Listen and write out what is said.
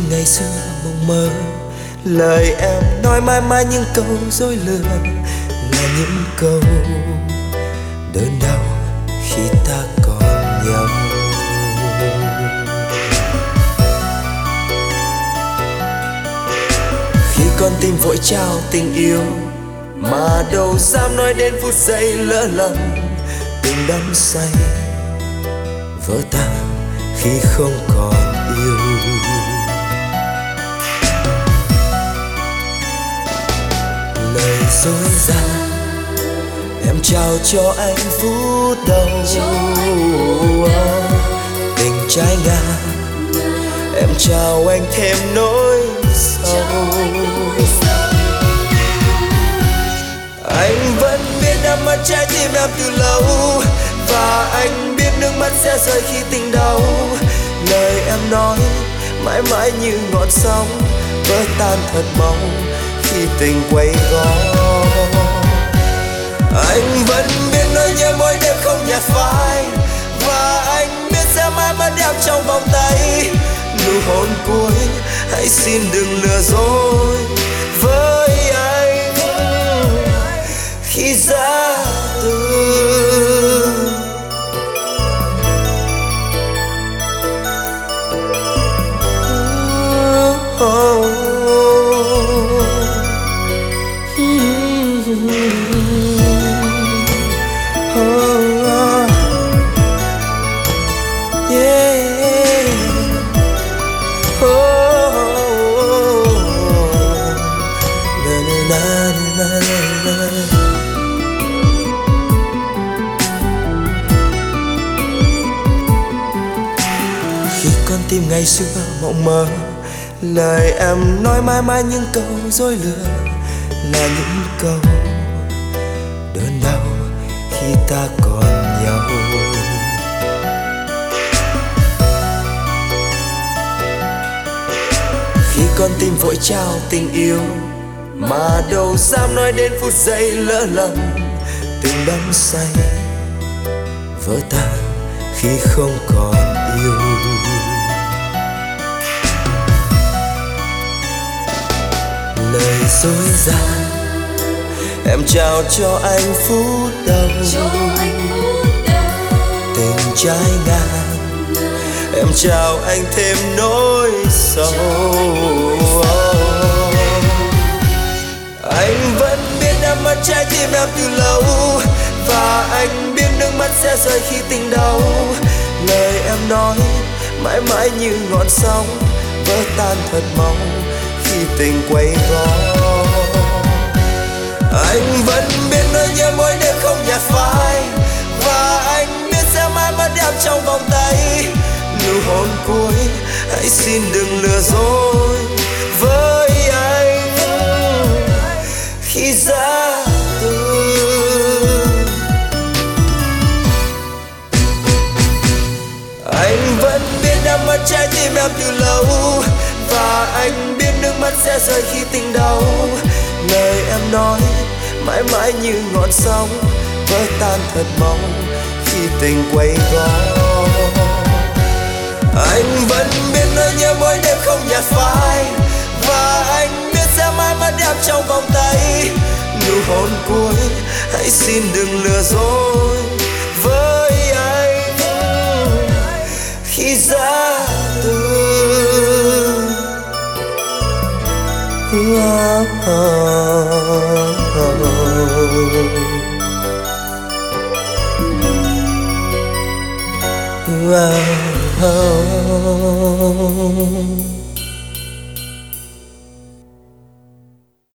ngày xưa mộng mơ, lời em nói mãi mãi những câu dối lừa, là những câu đớn đau khi ta còn nhau. Khi con tim vội trao tình yêu mà đâu dám nói đến phút giây lỡ lầm, tình đắm say vỡ tan khi không còn yêu. Lời dối gian em trao cho anh phút đầu, tình trái ngang em trao anh thêm nỗi sầu. Anh vẫn biết đã mất trái tim em từ lâu, và anh biết nước mắt sẽ rơi khi tình đau. Lời em nói mãi mãi như ngọn sóng vỡ tan thật mau khi tình quay gót. Anh vẫn biết nỗi nhớ mỗi đêm không nhạt phai, và anh biết sẽ mãi mất em trong vòng tay. Nụ hôn cuối hãy xin đừng lừa dối với anh khi ra từ. Khi con tim ngày xưa mộng mơ, lời em nói mãi mãi những câu dối lừa, là những câu đớn đau khi ta còn nhau. Khi con tim vội trao tình yêu mà đâu dám nói đến phút giây lỡ lầm, tình đắm say vỡ tan khi không còn yêu. Lời dối gian em trao cho anh phút đầu, tình trái ngang em trao anh thêm nỗi sầu. Anh vẫn biết đã mất trái tim em từ lâu, và anh biết nước mắt sẽ rơi khi tình đau. Lời em nói mãi mãi như ngọn sóng vỡ tan thật mau khi tình quay gót. Anh vẫn biết nỗi nhớ mỗi đêm không nhạt phai, và anh biết sẽ mãi mất em trong vòng tay. Nụ hôn cuối hãy xin đừng lừa dối với anh khi ra từ. Anh vẫn biết đã mất trái tim em từ lâu, và anh biết nước mắt sẽ rơi khi tình đau. Lời em nói mãi mãi như ngọn sóng vỡ tan thật mau khi tình quay gót. Anh vẫn biết nỗi nhớ mỗi đêm không nhạt phai, và anh biết sẽ mãi mất em trong vòng tay. Nụ hôn cuối hãy xin đừng lừa dối với anh khi ra từ. Wow.